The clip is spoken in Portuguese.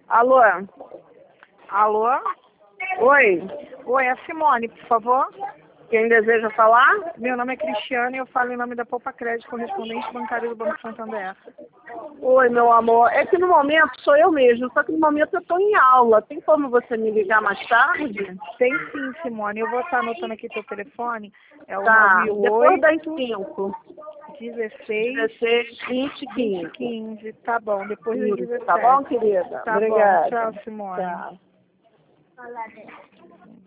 Alô? Alô? Oi? Oi, é a Simone, por favor. Quem deseja falar? Meu nome é Cristiane e eu falo em nome da Poupa Crédito, correspondente bancário do Banco Santander. Oi, meu amor. É que no momento sou eu mesmo, só que no momento eu estou em aula. Tem como você me ligar mais tarde? Tem sim, Simone. Eu vou estar anotando aqui teu telefone. É o Tá, depois 98 das 5. 16 16, 20, 15. 15. Tá bom, depois das Isso, 17. tá bom, querida? Tá bom, Obrigada. tchau, Simone. Tchau.